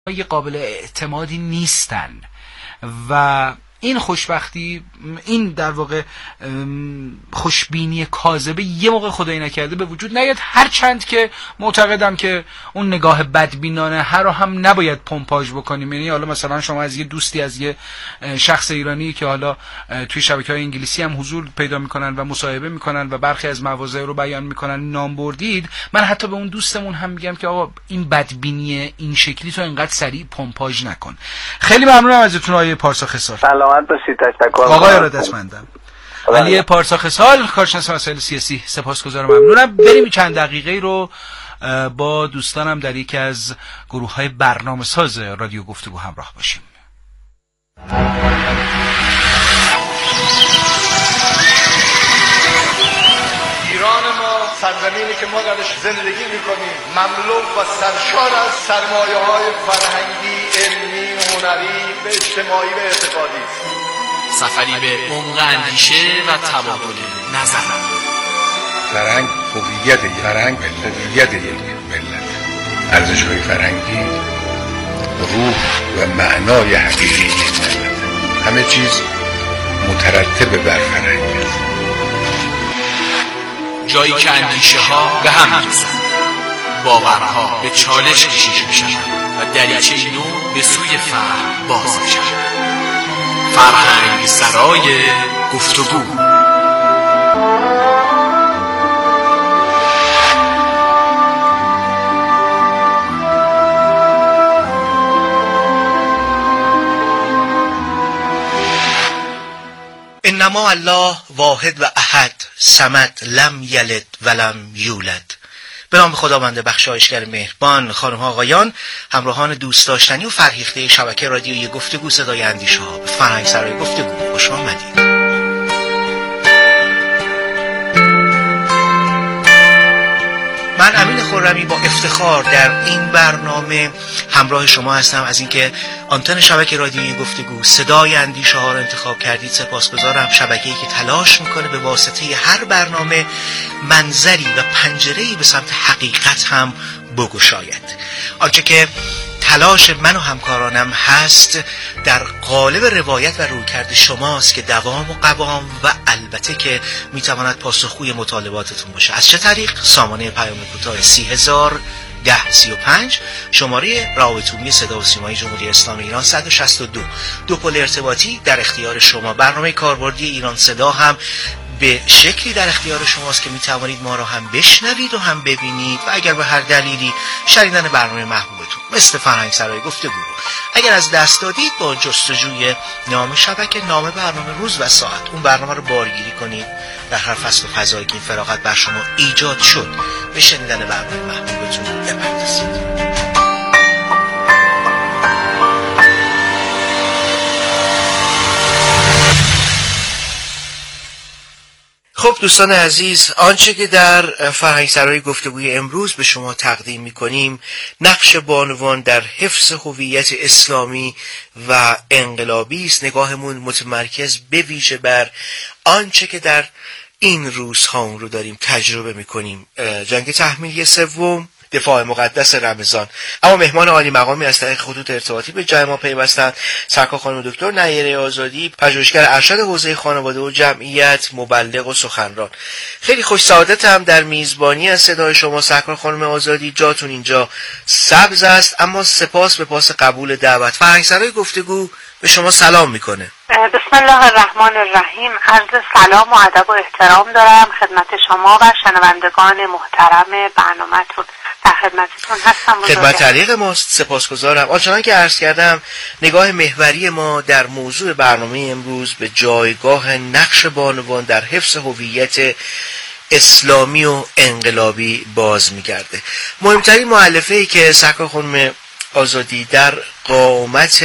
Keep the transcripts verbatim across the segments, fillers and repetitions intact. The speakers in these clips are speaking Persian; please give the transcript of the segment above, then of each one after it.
قابل اعتمادی نیستن و این خوشبختی، این در واقع خوشبینی کاذبه یه موقع خدایی نکرده به وجود نیاد، هر چند که معتقدم که اون نگاه بدبینانه هر رو هم نباید پمپاژ بکنیم. یعنی حالا مثلا شما از یه دوستی، از یه شخص ایرانی که حالا توی شبکه‌های انگلیسی هم حضور پیدا میکنن و مصاحبه میکنن و برخی از مواضع رو بیان میکنن نام بردید، من حتی به اون دوستمون هم میگم که آقا این بدبینی این شکلی تو اینقدر سریع پمپاژ نکن. خیلی ممنونم ازتون آقای پارسا خسال. سلامت باشید. تشکر آقای ارادتمندم. علی پارسا خسال، کارشناس مسائل سیاسی، سپاسگزارم، ممنونم. بریم چند دقیقه رو با دوستانم در یکی از گروه‌های برنامه‌ساز رادیو گفتگو همراه باشیم. ایران ما سرزمینی که ما درش زندگی می‌کنیم مملو و سرشار از سرمایه‌های فرهنگی، علمی، هنری و اجتماعی و اعتقادی است. سفری به عمق اندیشه و تبادل نظر. فرهنگ هویت فرهنگ هویت یک ملت، ارزش‌های فرهنگی روح و معنای حقیقی یک ملت، همه چیز مترتب بر فرهنگ است. جایی که اندیشه ها به هم می‌رسند، باورها به چالش کشیده می‌شوند و دریچه نو به سوی فهم باز می‌شود. فرهنگ سرای گفتگو. انما الله واحد و احد صمد لم یلد ولم یولد. به نام خداوند بخشایشگر مهربان. خانم ها آقایان، همراهان دوست داشتنی و فرهیخته شبکه رادیویی گفتگو صدای اندیشه ها، به فرهنگ سرای گفتگو خوش آمدید. من امین خرمی با افتخار در این برنامه همراه شما هستم. از اینکه آنتن شبکه رادیویی گفتگو صدای اندیشه ها رو انتخاب کردید سپاسگزارم. شبکه‌ای که تلاش میکنه به واسطه هر برنامه منظری و پنجره‌ای به سمت حقیقت هم بگشاید. آنچه که تلاش من و همکارانم هست در قالب روایت و رویکرد شماست که دوام و قوام و البته که میتواند پاسخگوی مطالباتتون باشه. از چه طریق؟ سامانه پیام کوتاه سی هزار ده سی و پنج، شماره روابط عمومی صدا و سیمای جمهوری اسلامی ایران صد و شصت و دو. دو پل ارتباطی در اختیار شما. برنامه کاربردی ایران صدا هم به شکلی در اختیار شماست که میتوانید ما را هم بشنوید و هم ببینید و اگر به هر دلیلی شنیدن برنامه محبوبتون مثل فرهنگ سرای گفتگو اگر از دست دادید، با جستجوی نام شبکه، نام برنامه، روز و ساعت اون برنامه رو بارگیری کنید در هر فصل و فضایی که این فراغت بر شما ایجاد شد به شنیدن برنامه محبوبتون بپردازید. خب دوستان عزیز، آنچه که در فرهنگ سرای گفتگوی امروز به شما تقدیم می‌کنیم نقش بانوان در حفظ هویت اسلامی و انقلابی است. نگاهمون متمرکز به ویژه بر آنچه که در این روزها اون رو داریم تجربه می‌کنیم، جنگ تحمیلی سوم، دفاع مقدس رمضان. اما مهمان عالی مقامی از طریق خطوط ارتباطی به جای ما پیوستند. سرکار خانم دکتر نیره آزادی، پژوهشگر ارشد حوزه خانواده و جمعیت، مبلغ و سخنران. خیلی خوش سعادتم در میزبانی از صدای شما سرکار خانم آزادی. جاتون اینجا سبز است، اما سپاس به پاس قبول دعوت. فرهنگ سرای گفتگو به شما سلام میکنه. بسم الله الرحمن الرحیم. عرض سلام و ادب و احترام دارم خدمت شما و شنوندگان محترم برنامه‌تون. در خدمتتون هستم. خدمت تعلیق ماست. سپاسگزارم. آنچنان که عرض کردم، نگاه محوری ما در موضوع برنامه امروز به جایگاه نقش بانوان در حفظ هویت اسلامی و انقلابی باز میگرده. مهمترین مؤلفه‌ای که سرکار خانم آزادی در قامت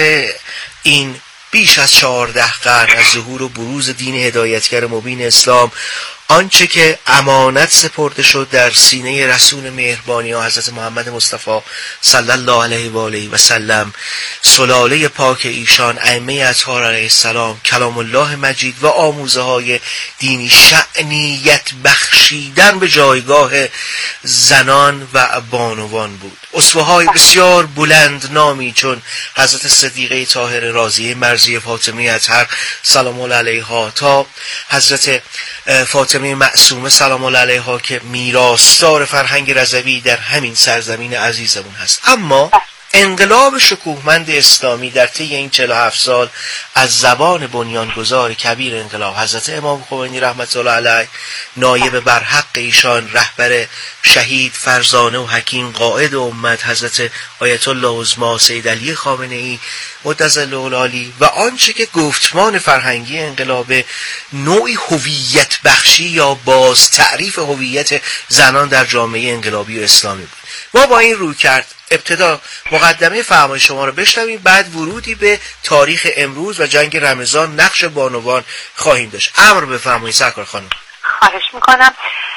این بیش از چهارده قرن از ظهور و بروز دین هدایتگر مبین اسلام آنچه که امانت سپرده شد در سینه رسول مهربانی و حضرت محمد مصطفی صلی الله علیه و آله و سلم، سلاله پاک ایشان، ائمه اطهار علیه السلام، کلام الله مجید و آموزه های دینی، شأنیت بخشیدن به جایگاه زنان و بانوان بود. اسوه های بسیار بلند نامی چون حضرت صدیقه طاهر راضیه مرضیه فاطمه اطهر سلام الله علیها تا حضرت فاطمه معصومه سلام الله علیها که میراثدار فرهنگ رضوی در همین سرزمین عزیزمون هست. اما انقلاب شکوهمند اسلامی در طی این چهل و هفت سال از زبان بنیانگذار کبیر انقلاب حضرت امام خمینی رحمت الله علیه، نایب بر حق ایشان، رهبر شهید فرزانه و حکیم قائد امت حضرت آیت الله عظما سید علی خامنه ای مدظله العالی و آنچه که گفتمان فرهنگی انقلاب نوعی هویت بخشی یا باز تعریف هویت زنان در جامعه انقلابی و اسلامی بود. ما با این روی کرد ابتدا مقدمه فرمای شما رو بشنویم، بعد ورودی به تاریخ امروز و جنگ رمضان، نقش بانوان خواهیم داشت. امر بفرمایید سرکار خانم. خواهش میکنم.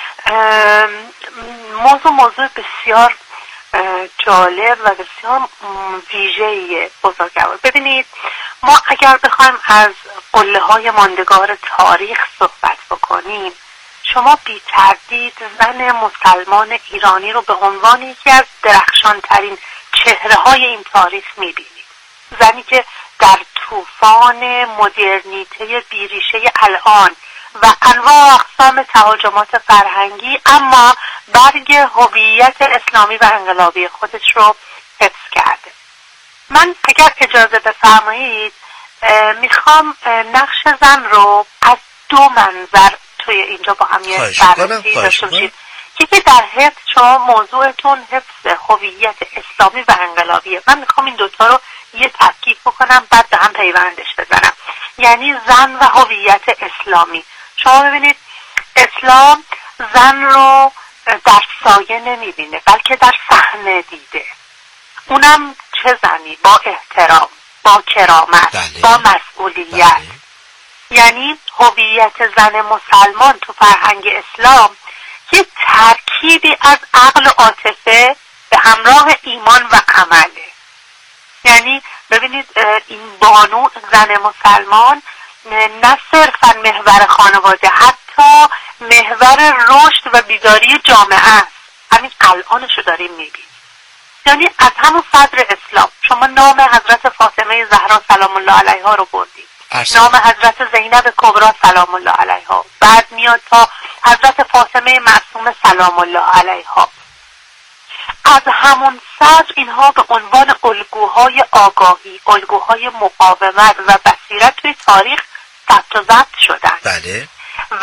موضوع موضوع بسیار جالب و بسیار ویژه‌ای بزرگوار. ببینید ما اگر بخوایم از قله های ماندگار تاریخ صحبت بکنیم، شما بی تردید زن مسلمان ایرانی رو به عنوان یکی از درخشانترین چهره های این تاریخ میبینید. زنی که در طوفان مدرنیته بیریشه الان و انواع اقسام تهاجمات فرهنگی اما برگ هویت اسلامی و انقلابی خودش رو حفظ کرده. من اگر اجازه بفرمایید میخوام نقش زن رو از دو منظر توی اینجا با هم یه بررسی داشته باشید. یکی در حفظ، شما موضوعتون حفظ هویت اسلامی و انقلابیه، من میخوام این دوتا رو یه تفکیک بکنم بعد به هم پیوندش بزنم. یعنی زن و هویت اسلامی. شما ببینید اسلام زن رو در سایه نمیبینه بلکه در صحنه دیده، اونم چه زنی؟ با احترام، با کرامت، بله. با مسئولیت. بله. یعنی هویت زن مسلمان تو فرهنگ اسلام یه ترکیبی از عقل و عاطفه به همراه ایمان و عمله. یعنی ببینید این بانو زن مسلمان نه صرفا محور خانواده، حتی محور رشد و بیداری جامعه است. همین الانشو داریم میبینیم. یعنی از همون صدر اسلام شما نام حضرت فاطمه زهرا سلام الله علیها رو بردید، نام حضرت زینب کبرا سلام الله علیها، بعد میاد تا حضرت فاطمه معصومه سلام الله علیها. از همون صدر اینها به عنوان الگوهای آگاهی، الگوهای مقاومت و بصیرت توی تاریخ ثبت و ضبط شدن. بله. و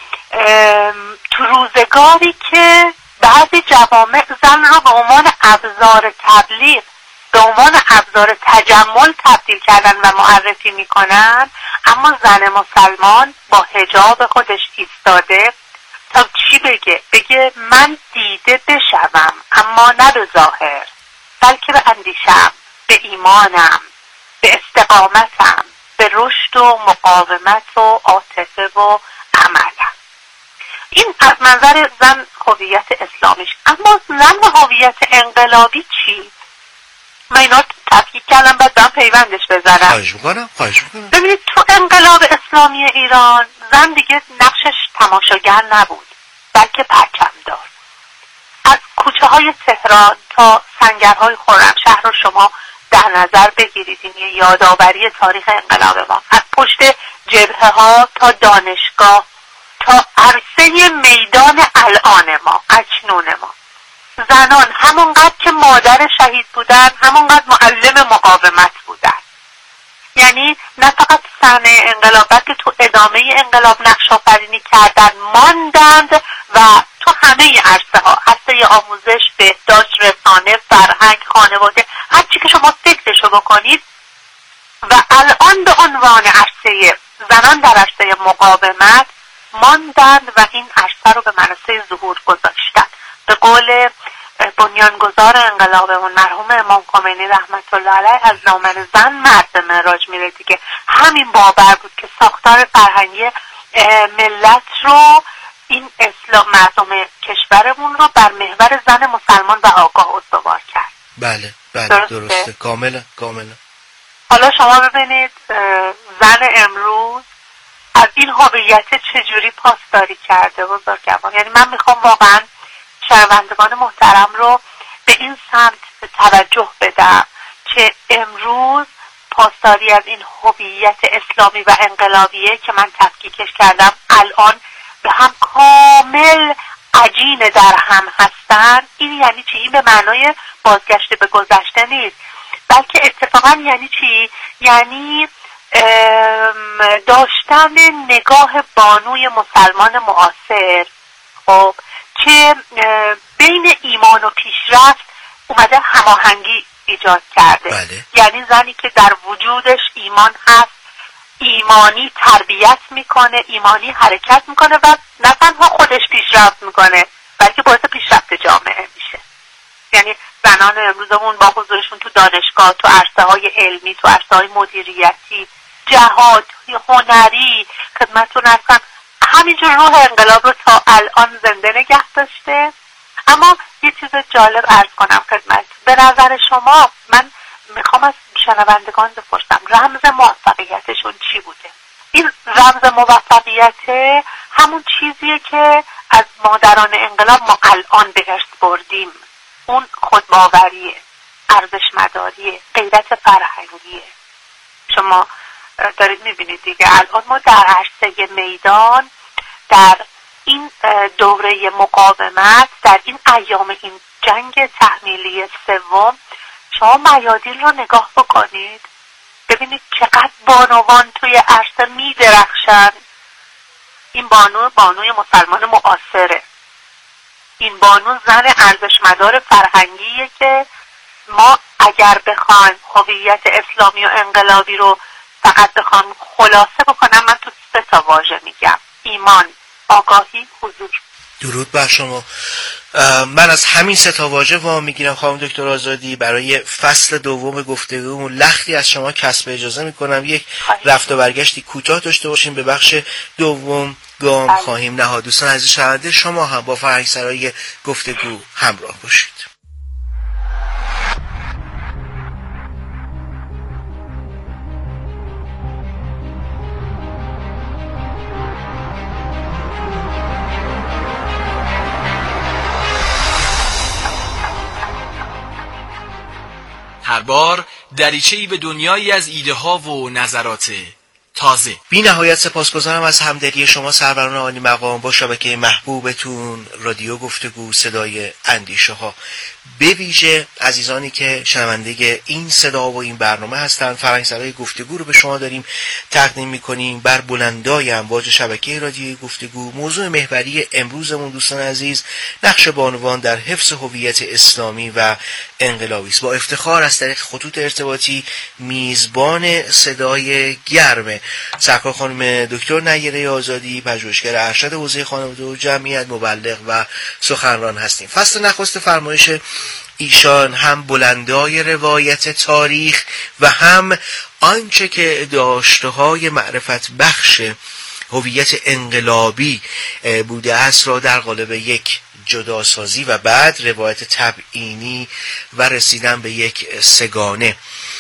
تو روزگاری که بعضی جوامع زن را به عنوان ابزار تبلیغ، به عنوان ابزار تجمل تبدیل کردن و معرفی میکنن، اما زن مسلمان با حجاب خودش ایستاده تا چی بگه؟ بگه من دیده بشوم اما نه به ظاهر، بلکه به اندیشم، به ایمانم، به استقامتم، به رشد و مقاومت و عاطفه و عملم. این از منظر زن هویت اسلامیش. اما زن و هویت انقلابی چی؟ من اینا تفکیک کردم بعد دارم پیوندش بزنم. خواهش میکنم خواهش میکنم ببینید تو انقلاب اسلامی ایران زن دیگه نقشش تماشاگر نبود بلکه پرچمدار. از کوچه های تهران تا سنگرهای خرمشهر رو شما در نظر بگیرید، این یه یادآوری تاریخ انقلاب ما. از پشت جبهه ها تا دانشگاه تا عرصه میدان الان ما، اکنون ما، زنان همونقدر که مادر شهید بودن همونقدر معلم مقاومت بودن. یعنی نه فقط صحنه انقلاب بلکه تو ادامه انقلاب نقش آفرینی کردن، ماندند و تو همه عرصه ها، عرصه آموزش، بهداشت، رسانه، فرهنگ، خانواده، هر چی که شما فکرشو بکنید. و الان به عنوان عرصه زنان در عرصه مقاومت ماندند و این عرصه رو به منصه ظهور گذاشتن. به قول بنیانگذار انقلابمون مرحوم امام خمینی رحمت الله علیه از دامن زن مرد معراج میره دیگه. همین باور بود که ساختار فرهنگی ملت رو این اسلام مردم کشورمون رو بر محور زن مسلمان و آگاه استوار کرد. بله بله درسته, درسته. کاملا کاملا. حالا شما ببینید زن امروز از این هویت چجوری پاسداری کرده بزرگوار. یعنی من میخوام واقعا شنوندگان محترم رو به این سمت توجه بدم که امروز پاسداری از این هویت اسلامی و انقلابیه که من تفکیکش کردم الان به هم کامل عجین در هم هستن. این یعنی چی؟ این به معنای بازگشت به گذشته نیست، بلکه اتفاقا یعنی چی؟ یعنی داشتن نگاه بانوی مسلمان معاصر خب که بین ایمان و پیشرفت اومده هماهنگی ایجاد کرده. بله. یعنی زنی که در وجودش ایمان هست، ایمانی تربیت میکنه، ایمانی حرکت میکنه و نه تنها خودش پیشرفت میکنه بلکه باعث پیشرفت جامعه میشه. یعنی زنان امروزمون با حضورشون تو دانشگاه، تو عرصه های علمی، تو عرصه های مدیریتی، جهاد، هنری، خدمتتون هستم، همینجور روح انقلاب رو تا الان زنده نگه داشته. اما یه چیز جالب عرض کنم خدمت، به نظر شما من میخوام از شنوندگان بپرسم رمز موفقیتشون چی بوده؟ این رمز موفقیت همون چیزیه که از مادران انقلاب ما الان به ارث بردیم. اون خودباوریه، ارزشمداریه، غیرت فرهنگیه. شما دارید میبینید دیگه الان ما در عرصه میدان، در این دوره مقاومت، در این ایام این جنگ تحمیلی سوم، شما میادین رو نگاه بکنید ببینید چقدر بانوان توی عرصه میدرخشن. این بانو بانوی مسلمان معاصره، این بانو زن ارزشمدار فرهنگیه که ما اگر بخوایم هویت اسلامی و انقلابی رو فقط بخوام خلاصه بکنم، من تو سه تا واژه میگم: ایمان، آگاهی، حضور. درود بر شما. من از همین سه تا واژه وام میگیرم خانم دکتر آزادی. برای فصل دوم گفتگومون لختی از شما کسب اجازه میکنم یک رفت و برگشتی کوتاه داشته باشیم، به بخش دوم گام خواهیم نهاد. دوستان عزیز شنونده، شما هم با فرهنگسرای گفتگو همراه باشید. هر بار دریچه‌ای به دنیایی از ایده ها و نظرات تازه. بی نهایت سپاسگزارم از همدلی شما سروران عالی مقام با شبکه محبوبتون رادیو گفتگو صدای اندیشه ها. به ویژه عزیزانی که شنونده این صدا و این برنامه هستند. فرهنگسرای گفتگو رو به شما داریم تقدیم میکنیم بر بلندای امواج شبکه رادیوی گفتگو. موضوع محوری امروزمون دوستان عزیز نقش بانوان در حفظ هویت اسلامی و انقلابی است. با افتخار از طریق خطوط ارتباطی میزبان صدای گرم سرکار خانم دکتر نیره آزادی، پژوهشگر ارشد حوزه خانواده و جمعیت، مبلغ و سخنران هستیم. فصل نخست فرمایش ایشان هم بلندای روایت تاریخ و هم آنچه که داشته‌های معرفت بخش هویت انقلابی بوده است را در قالب یک جداسازی و بعد روایت تبیینی و رسیدن به یک سگانه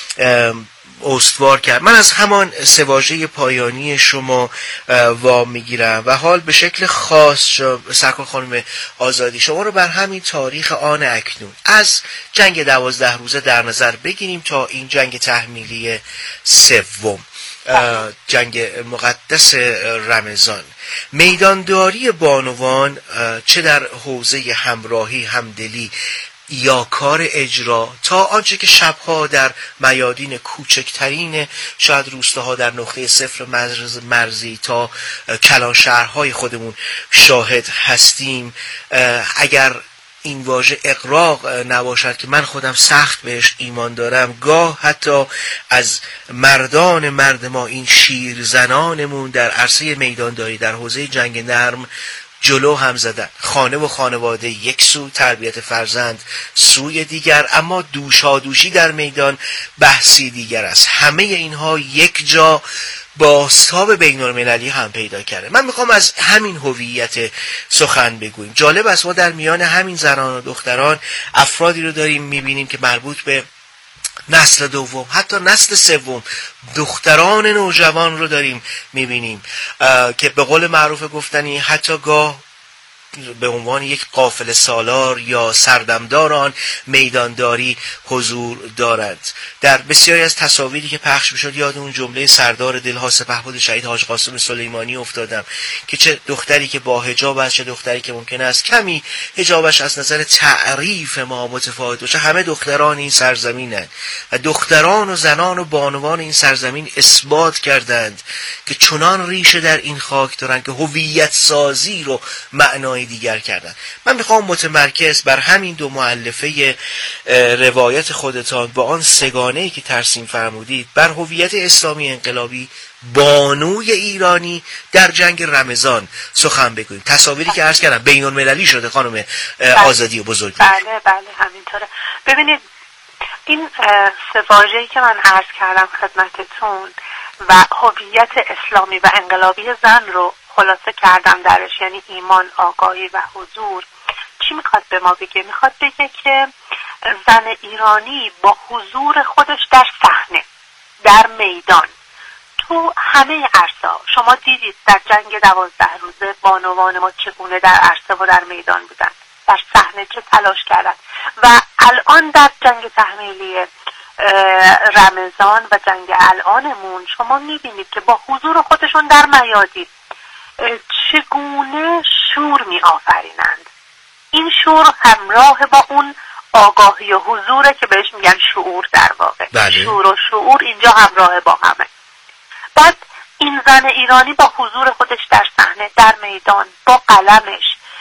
استوار کرد. من از همان سه واژه پایانی شما وام میگیرم و حال به شکل خاص سرکار خانم آزادی شما رو بر همین تاریخ آن اکنون از جنگ دوازده روزه در نظر بگیریم تا این جنگ تحمیلی سوم، جنگ مقدس رمضان. میدانداری بانوان چه در حوزه همراهی، همدلی یا کار اجرا تا آنچه که شبها در میادین کوچکترین شاید روستاها در نقطه صفر مرز مرزی تا کلان شهرهای خودمون شاهد هستیم، اگر این واژه اغراق نباشد که من خودم سخت بهش ایمان دارم، گاه حتی از مردان مرد ما، این شیرزنانمون در عرصه میدانداری در حوزه جنگ نرم جلو هم زدن. خانه و خانواده یک سو، تربیت فرزند سوی دیگر، اما دوشادوشی در میدان بحثی دیگر است. همه اینها یک جا بازتاب بین المللی هم پیدا کرده. من میخوام از همین هویت سخن بگویم. جالب است ما در میان همین زنان و دختران افرادی رو داریم میبینیم که مربوط به نسل دوم، حتی نسل سوم، دختران نوجوان رو داریم میبینیم که به قول معروف گفتنی حتی گاه به عنوان یک قافله سالار یا سردمداران میدانداری حضور دارند. در بسیاری از تصاویری که پخش میشد یاد اون جمله سردار دلها سپهبد شهید حاج قاسم سلیمانی افتادم که چه دختری که با حجاب است، چه دختری که ممکن است کمی حجابش از نظر تعریف ما متفاوت باشه، همه دختران این سرزمینند و دختران و زنان و بانوان این سرزمین اثبات کردند که چنان ریشه در این خاک دارند که هویت سازی رو معنای دیگر کردن. من میخوام متمرکز بر همین دو مؤلفه روایت خودتان با آن سگانه‌ای که ترسیم فرمودید بر هویت اسلامی انقلابی بانوی ایرانی در جنگ رمضان سخن بگوییم. تصاویری که عرض کردم بین المللی شده خانم آزادی و بزرگی. بله بله همینطوره. ببینید این سه واژه‌ای که من عرض کردم خدمتتون و هویت اسلامی و انقلابی زن رو خلاصه کردم درش، یعنی ایمان، آگاهی و حضور. چی میخواد به ما بگه؟ میخواد بگه که زن ایرانی با حضور خودش در صحنه، در میدان، تو همه عرصه. شما دیدید در جنگ دوازده روزه بانوان ما چگونه در عرصه و در میدان بودن، در صحنه چه تلاش کردن و الان در جنگ تحمیلی رمضان و جنگ الانمون شما میبینید که با حضور خودشون در میادین چگونه شور می آفرینند. این شور همراه با اون آگاهی و حضوره که بهش میگن شعور در واقع. بله. شور و شعور اینجا همراه با همه. بعد این زن ایرانی با حضور خودش در صحنه، در میدان، با قلمش،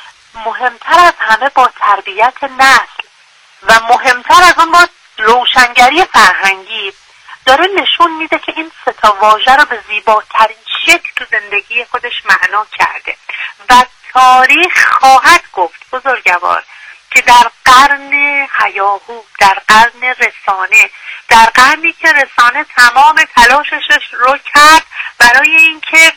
مهمتر از همه با تربیت نسل و مهمتر از اون با روشنگری فرهنگی داره نشون میده که این سه تا واژه رو به زیباترین شکل تو زندگی خودش معنا کرده و تاریخ خواهد گفت بزرگوار که در قرن هیاهو، در قرن رسانه، در قرنی که رسانه تمام تلاشش رو کرد برای اینکه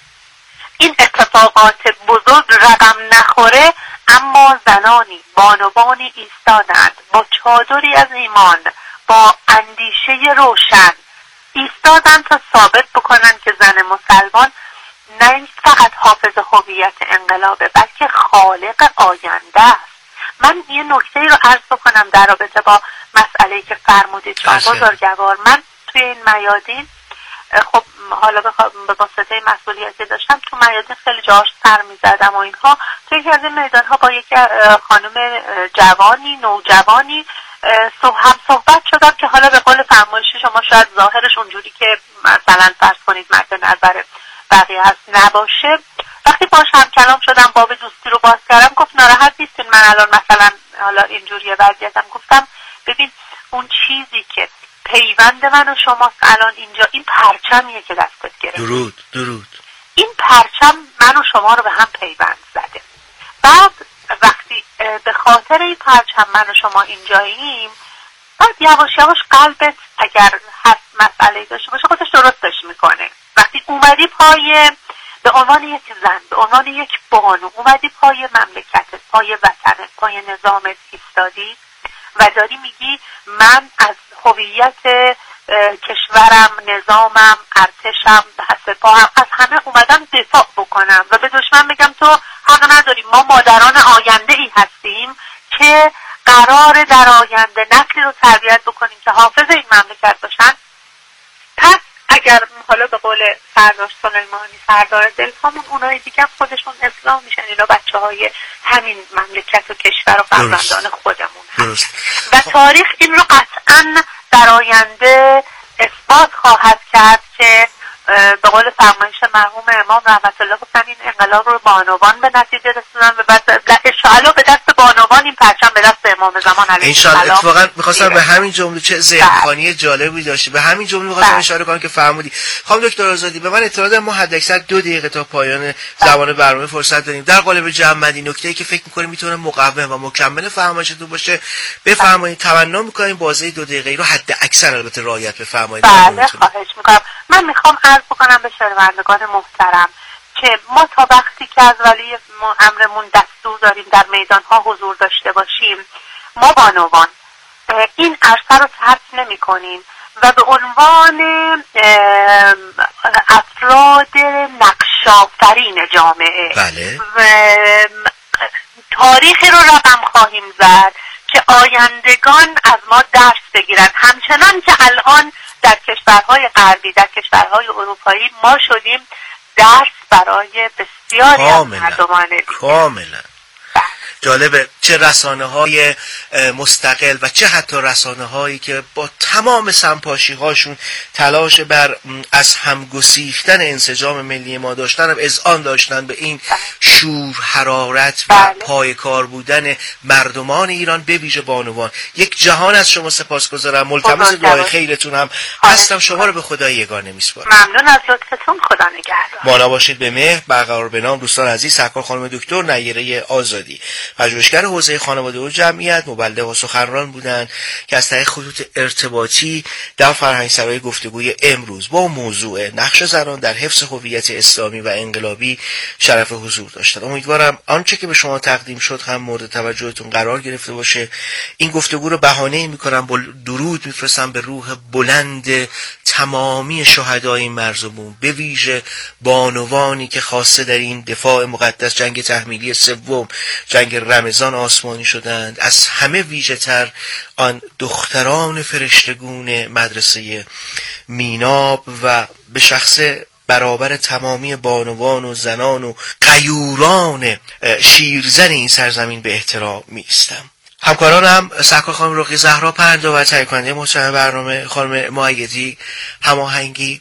این اتفاقات بزرگ رقم نخوره، اما زنانی، بانوانی ایستادند با چادری از ایمان، با اندیشه روشن ایستادن تا ثابت بکنن که زن مسلمان نه فقط حافظ هویت انقلابه بلکه خالق آینده است. من یه نکته رو عرض بکنم در رابطه با مسئله‌ای که فرمودید شما بزرگوار. من توی این میادین خب حالا به واسطه مسئولیتی داشتم تو میادین خیلی جاهاش سر میزدم و اینها. توی یکی از این میدانها با یک خانم جوانی نوجوانی هم صحبت شدم که حالا به قول فرمایش شما شاید ظاهرش اونجوری که مثلا فرض کنید مد نظر بقیه هست نباشه. وقتی باش هم کلام شدم، باب دوستی رو باز کردم، گفت ناراحت نیستین من الان مثلا حالا اینجوریه وضعیتم. گفتم ببین اون چیزی که پیوند من و شماست الان اینجا، این پرچمیه که دستت گرفت. درود درود. این پرچم من و شما رو به هم پیوند زده. بعد وقتی به خاطر این پرچم من و شما اینجاییم، بعد یواش یواش قلبت اگر هست مسئله داشته باشه خودش درستش میکنه. وقتی اومدی پای به عنوان یک زن، به عنوان یک بانو اومدی پای مملکتت، پای وطنت، پای نظامت ایستادی و داری میگی من از هویت کشورم، نظامم، ارتشم، سپاهم، از همه اومدم دفاع بکنم و به دشمن بگم تو حق نداری. ما مادران آینده ای هستیم که قرار در آینده نسلی رو تربیت بکنیم که حافظ این مملکت باشن. پس اگر حالا به قول سردار سلیمانی سردار دلهامون، اونای دیگه خودشون اسلام میشن، اینا بچه های همین مملکت و کشور و فرزندان خودمون هست و تاریخ این رو قطعا در آینده اثبات خواهد کرد که به قول فرمایش مرحوم امام رحمت الله گفتن این انقلاب رو بانوان به نتیجه رسوندن و بعد انشاءالله به دست بانوان این پرچم به دست امام زمان علیه السلام. انشاءالله. اتفاقا می‌خواستم به همین جمله چه ذهن‌خوانی جالبی داشتی، به همین جمله می‌خواستم اشاره کنم که فرمودی. خانم دکتر آزادی، به من اطلاع دادن ما حداکثر دو دقیقه تا پایان زمان برنامه فرصت داریم. در قالب جمع‌بندی نکته‌ای که فکر می‌کنیم میتونه مقوم و مکمل فرمایشتون باشه بفرمایید. تمنا می‌کنیم بازه دو دقیقه‌ای رو حد اکثر البته رعایت بفرمایید. بله خواهش می‌کنم. من من میخوام عرض بکنم به شنوندگان محترم که ما تا وقتی که از ولی امرمون دستور داریم در میدان ها حضور داشته باشیم، ما بانوان این عرصه رو ترک نمی کنیم و به عنوان افراد نقش‌آفرین جامعه بله. تاریخی رو رقم خواهیم زد که آیندگان از ما درس بگیرن، همچنان که الان در کشورهای غربی، در کشورهای اروپایی ما شدیم درس برای بسیاری از مردمان دیگه. کاملا جالبه چه رسانه های مستقل و چه حتی رسانه هایی که با تمام سمپاشی هاشون تلاش بر از هم گسیختن انسجام ملی ما داشتن، هم اذعان داشتن به این شور، حرارت و بله. پایکار بودن مردمان ایران، به ویژه بانوان. یک جهان از شما سپاسگزارم، ملتمس دعای خیرتون هم هستم. شما رو به خدای یگانه میسپارم. ممنون از لطفتون، خدا نگهدار. بانا باشید به مهر برقرار به نام. دوستان عزیز، سرکار خانم دکتر نیره آزادی، پژوهشگر حوزه خانواده و جمعیت، مبلغ و سخنران بودند که از طریق خطوط ارتباطی در فرهنگسرای گفتگوی امروز با موضوع نقش زنان در حفظ هویت اسلامی و انقلابی شرف حضور داشتند. امیدوارم آنچه که به شما تقدیم شد هم مورد توجهتون قرار گرفته باشه. این گفتگو رو بهانه‌ای می‌کنم، با درود می‌فرستم به روح بلند تمامی شهدای مرزمون، به ویژه بانوانی که خاصه در این دفاع مقدس، جنگ تحمیلی سوم، جنگ رمضان آسمانی شدند. از همه ویژه تر آن دختران فرشتگون مدرسه میناب و به شخص برابر تمامی بانوان و زنان و غیوران شیرزن این سرزمین به احترام می‌ایستم. همکارانم سرکار خانم رقیه زهرا پرنده و تهیه کننده محترم برنامه خانم مؤیدی، هماهنگی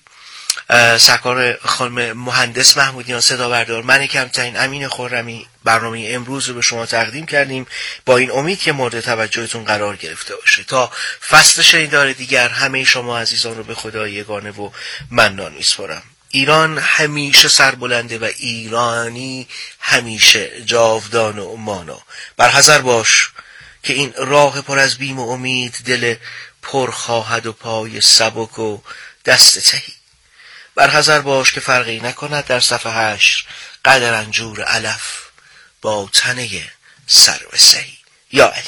سرکار خانم مهندس محمودیان، صدا بردار من کمترین امین خرمی، برنامه امروز رو به شما تقدیم کردیم با این امید که مورد توجهتون قرار گرفته باشه. تا فصل شنیدار دیگر همه شما عزیزان رو به خدای یگانه و منان میسپارم. ایران همیشه سربلنده و ایرانی همیشه جاودان و مانا. برحذر باش که این راه پر از بیم و امید دل پر خواهد و پای سبک و دست تهی. برحذر باش که فرقی نکند در صف حشر قدر انجور علف با تنه سرو سهی. یا علی.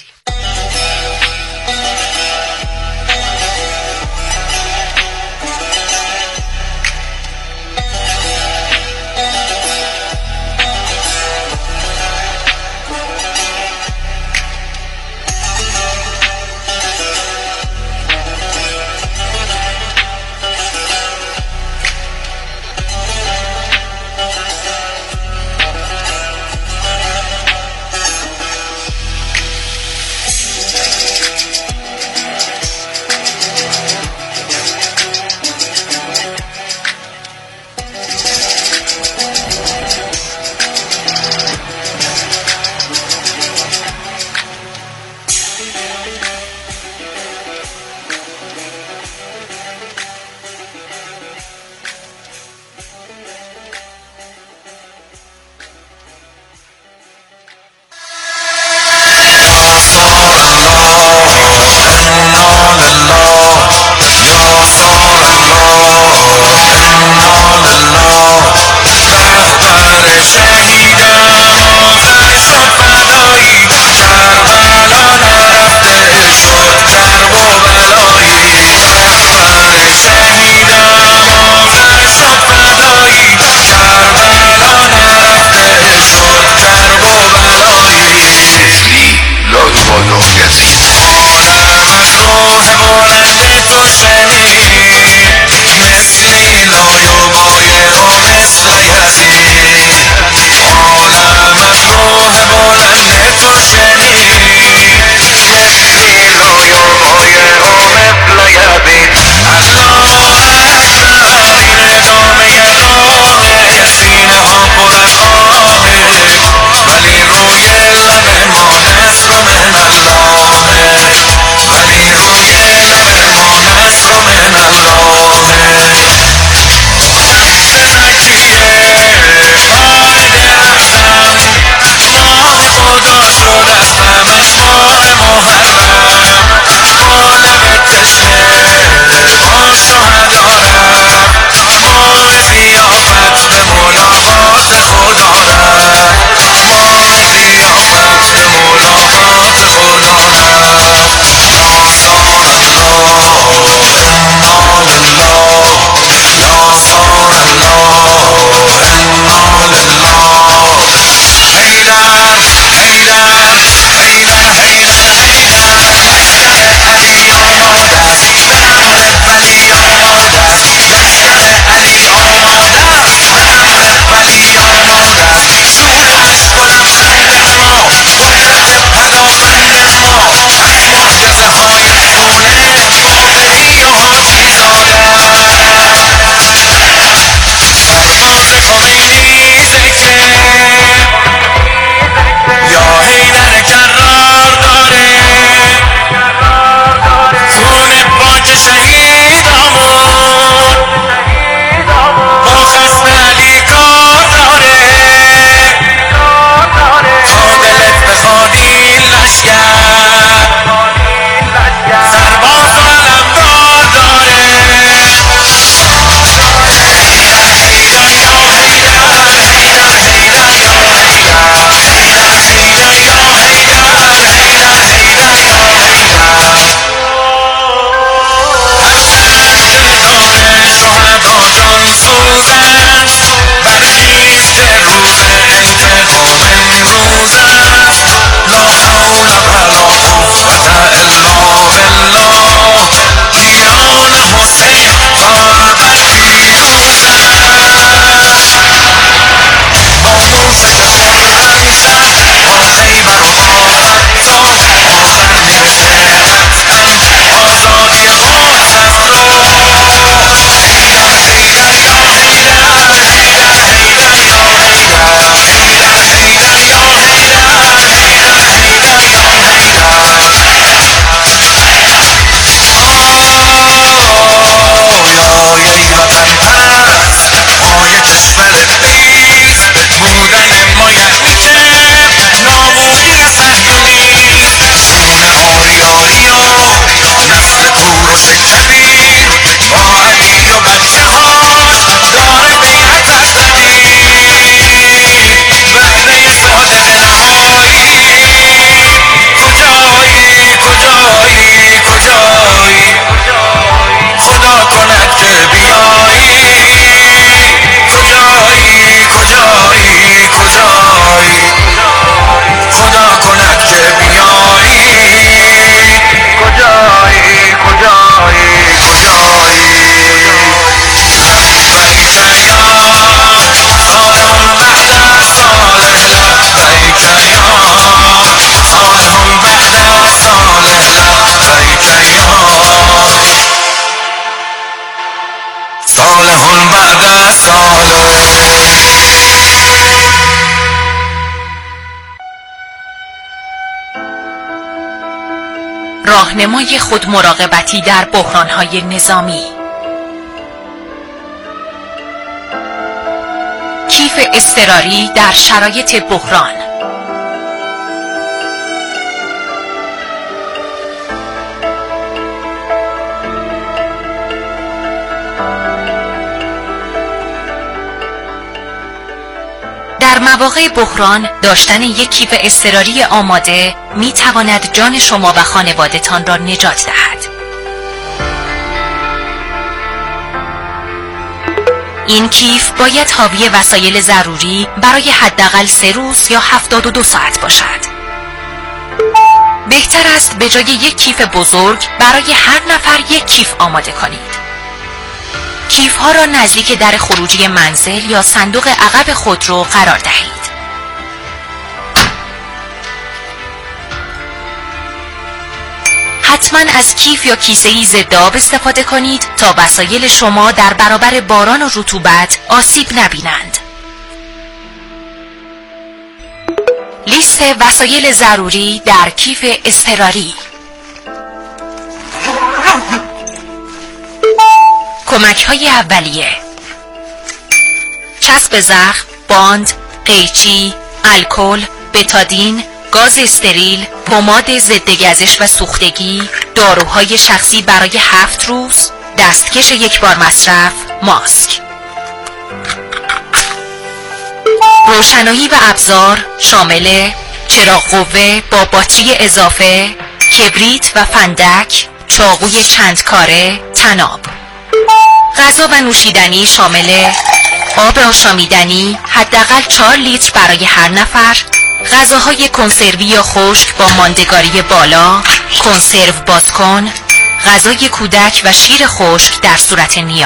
صالح بعد از صالح. راهنمای خود مراقبتی در بحران‌های نظامی. کیف اضطراری در شرایط بحران. در مواقع بحران داشتن یک کیف اضطراری آماده می تواند جان شما و خانواده‌تان را نجات دهد. این کیف باید حاوی وسایل ضروری برای حداقل سه روز یا هفتاد و دو ساعت باشد. بهتر است به جای یک کیف بزرگ برای هر نفر یک کیف آماده کنید. کیف ها را نزدیک در خروجی منزل یا صندوق عقب خودرو قرار دهید. حتما از کیف یا کیسه‌ای ضد آب استفاده کنید تا وسایل شما در برابر باران و رطوبت آسیب نبینند. لیست وسایل ضروری در کیف اضطراری. کمک‌های اولیه: چسب زخم، باند، قیچی، الکل، بتادین، گاز استریل، پماد ضد گزش و سوختگی، داروهای شخصی برای هفت روز، دستکش یک بار مصرف، ماسک. روشنایی و ابزار شامل چراغ قوه با باتری اضافه، کبریت و فندک، چاقوی چند کاره، طناب. غذا و نوشیدنی شامل آب آشامیدنی حداقل چهار لیتر برای هر نفر، غذاهای کنسروی یا خشک با ماندگاری بالا، کنسرو بازکن، غذای کودک و شیر خشک در صورت نیاز.